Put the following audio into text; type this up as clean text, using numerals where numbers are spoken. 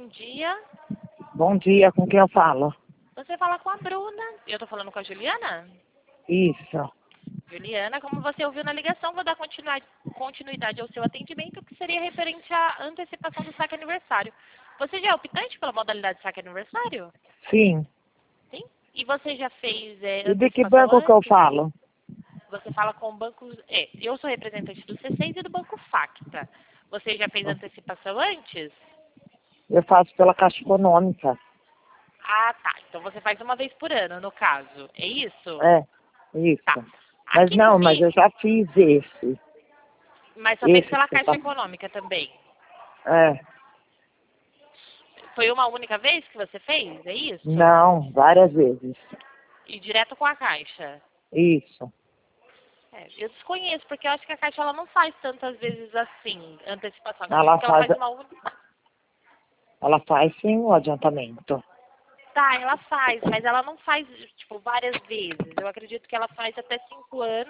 Bom dia. Bom dia, com quem eu falo? Você fala com a Bruna. Eu tô falando com a Juliana? Isso. Juliana, como você ouviu na ligação, vou dar continuidade ao seu atendimento, que seria referente à antecipação do saque aniversário. Você já é optante pela modalidade saque aniversário? Sim. Sim? E você já fez E de que antecipação banco que eu antes? falo? Você fala com o banco... eu sou representante do C6 e do Banco Facta. Você já fez antecipação antes? Eu faço pela Caixa Econômica. Ah, tá. Então você faz uma vez por ano, no caso. É isso? É, isso. Tá. Mas Aqui não, mas comigo... eu já fiz esse. Mas só fez Esse pela que você Caixa tá... Econômica também. É, Foi uma única vez que você fez? É isso? não, várias vezes. E direto com a Caixa? Isso. Eu desconheço, porque eu acho que a Caixa ela não faz tantas vezes assim, antecipação. Acredito Ela que ela faz, faz uma única. ela faz sim o adiantamento. Tá, ela faz, mas ela não faz, tipo, várias vezes. Eu acredito que ela faz até 5 anos.